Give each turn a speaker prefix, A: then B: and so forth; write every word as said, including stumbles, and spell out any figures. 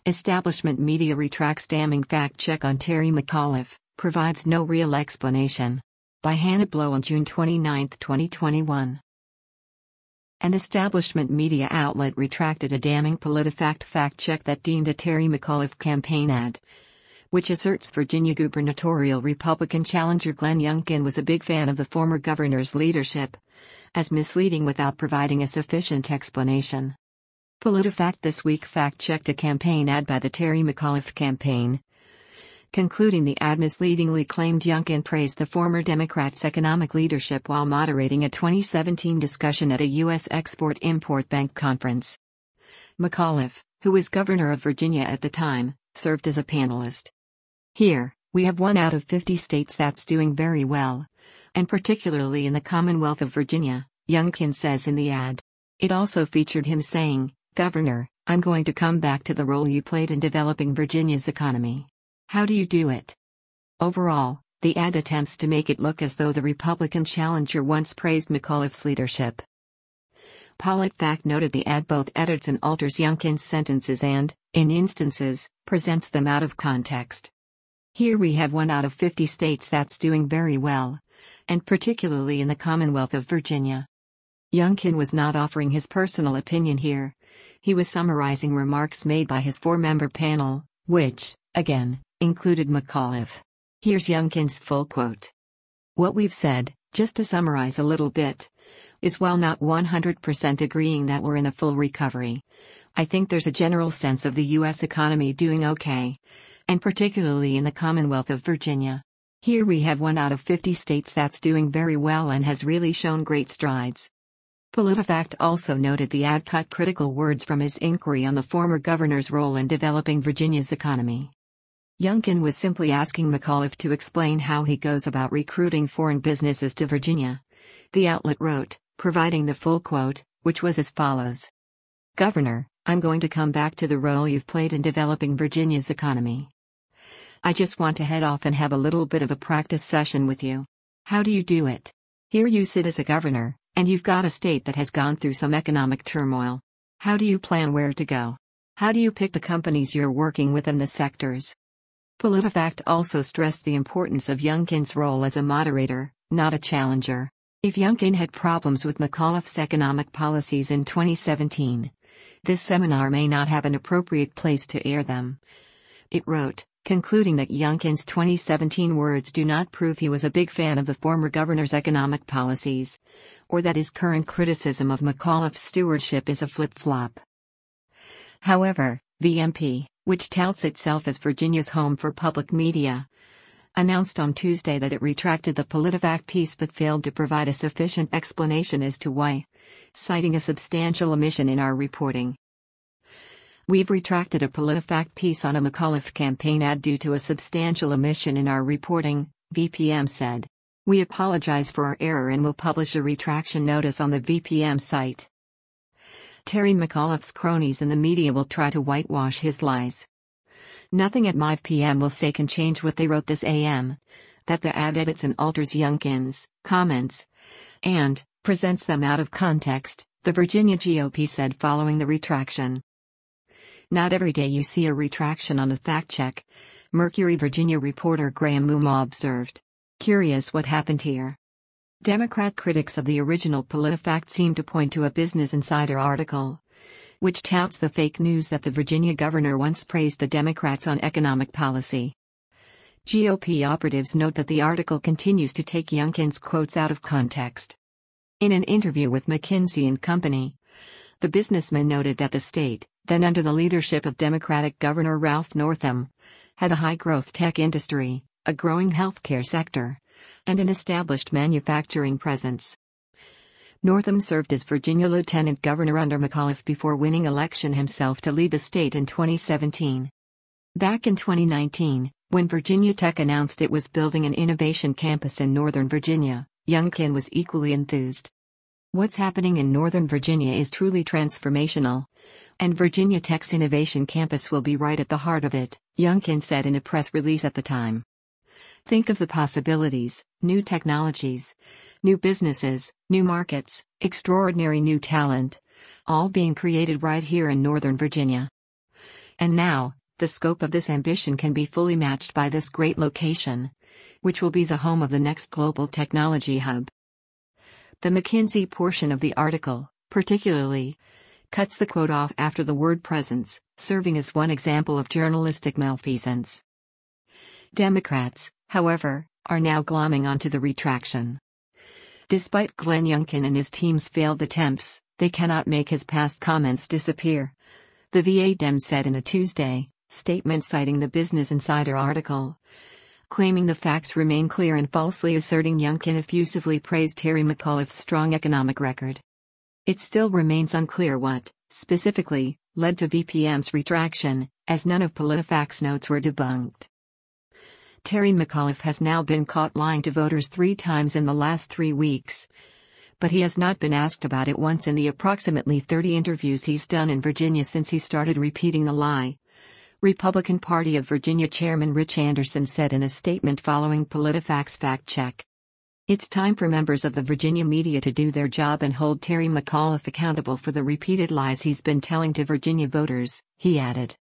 A: Establishment media retracts damning fact check on Terry McAuliffe, provides no real explanation. By Hannah Blow on June twenty-ninth, twenty twenty-one. An establishment media outlet retracted a damning PolitiFact fact check that deemed a Terry McAuliffe campaign ad, which asserts Virginia gubernatorial Republican challenger Glenn Youngkin was a big fan of the former governor's leadership, as misleading without providing a sufficient explanation. PolitiFact this week fact-checked a campaign ad by the Terry McAuliffe campaign, concluding the ad misleadingly claimed Youngkin praised the former Democrats' economic leadership while moderating a twenty seventeen discussion at a U S Export-Import Bank conference. McAuliffe, who was governor of Virginia at the time, served as a panelist. Here, we have one out of fifty states that's doing very well, and particularly in the Commonwealth of Virginia, Youngkin says in the ad. It also featured him saying, "Governor, I'm going to come back to the role you played in developing Virginia's economy. How do you do it?" Overall, the ad attempts to make it look as though the Republican challenger once praised McAuliffe's leadership. PolitiFact noted the ad both edits and alters Youngkin's sentences and, in instances, presents them out of context. Here we have one out of fifty states that's doing very well, and particularly in the Commonwealth of Virginia. Youngkin was not offering his personal opinion here. He was summarizing remarks made by his four-member panel, which, again, included McAuliffe. Here's Youngkin's full quote. "What we've said, just to summarize a little bit, is while not one hundred percent agreeing that we're in a full recovery, I think there's a general sense of the U S economy doing okay, and particularly in the Commonwealth of Virginia. Here we have one out of fifty states that's doing very well and has really shown great strides." PolitiFact also noted the ad cut critical words from his inquiry on the former governor's role in developing Virginia's economy. Youngkin was simply asking McAuliffe to explain how he goes about recruiting foreign businesses to Virginia. The outlet wrote, providing the full quote, which was as follows. "Governor, I'm going to come back to the role you've played in developing Virginia's economy. I just want to head off and have a little bit of a practice session with you. How do you do it? Here you sit as a governor, and you've got a state that has gone through some economic turmoil. How do you plan where to go? How do you pick the companies you're working with and the sectors?" PolitiFact also stressed the importance of Youngkin's role as a moderator, not a challenger. If Youngkin had problems with McAuliffe's economic policies in twenty seventeen, this seminar may not have an appropriate place to air them. It wrote, concluding that Youngkin's twenty seventeen words do not prove he was a big fan of the former governor's economic policies, or that his current criticism of McAuliffe's stewardship is a flip-flop. However, V M P, which touts itself as Virginia's home for public media, announced on Tuesday that it retracted the PolitiFact piece but failed to provide a sufficient explanation as to why, citing a substantial omission in our reporting. "We've retracted a PolitiFact piece on a McAuliffe campaign ad due to a substantial omission in our reporting," V P M said. "We apologize for our error and will publish a retraction notice on the V P M site." Terry McAuliffe's cronies in the media will try to whitewash his lies. Nothing at five p m will say can change what they wrote this A M, that the ad edits and alters Youngkin's comments, and presents them out of context, the Virginia G O P said following the retraction. "Not every day you see a retraction on a fact check," Mercury Virginia reporter Graham Muma observed. "Curious what happened here." Democrat critics of the original PolitiFact seem to point to a Business Insider article, which touts the fake news that the Virginia governor once praised the Democrats on economic policy. G O P operatives note that the article continues to take Youngkin's quotes out of context. In an interview with McKinsey and Company, the businessman noted that the state, then under the leadership of Democratic Governor Ralph Northam, had a high-growth tech industry, a growing healthcare sector, and an established manufacturing presence. Northam served as Virginia Lieutenant Governor under McAuliffe before winning election himself to lead the state in twenty seventeen. Back in twenty nineteen, when Virginia Tech announced it was building an innovation campus in Northern Virginia, Youngkin was equally enthused. "What's happening in Northern Virginia is truly transformational, and Virginia Tech's innovation campus will be right at the heart of it," Youngkin said in a press release at the time. "Think of the possibilities, new technologies, new businesses, new markets, extraordinary new talent, all being created right here in Northern Virginia. And now, the scope of this ambition can be fully matched by this great location, which will be the home of the next global technology hub. The McKinsey portion of the article, particularly, cuts the quote off after the word presence, serving as one example of journalistic malfeasance. Democrats, however, are now glomming onto the retraction. Despite Glenn Youngkin and his team's failed attempts, they cannot make his past comments disappear. The V A Dem said in a Tuesday statement citing the Business Insider article, claiming the facts remain clear and falsely asserting Youngkin effusively praised Terry McAuliffe's strong economic record. It still remains unclear what, specifically, led to V P M's retraction, as none of PolitiFact's notes were debunked. Terry McAuliffe has now been caught lying to voters three times in the last three weeks. But he has not been asked about it once in the approximately thirty interviews he's done in Virginia since he started repeating the lie. Republican Party of Virginia Chairman Rich Anderson said in a statement following PolitiFact's fact check. It's time for members of the Virginia media to do their job and hold Terry McAuliffe accountable for the repeated lies he's been telling to Virginia voters, he added.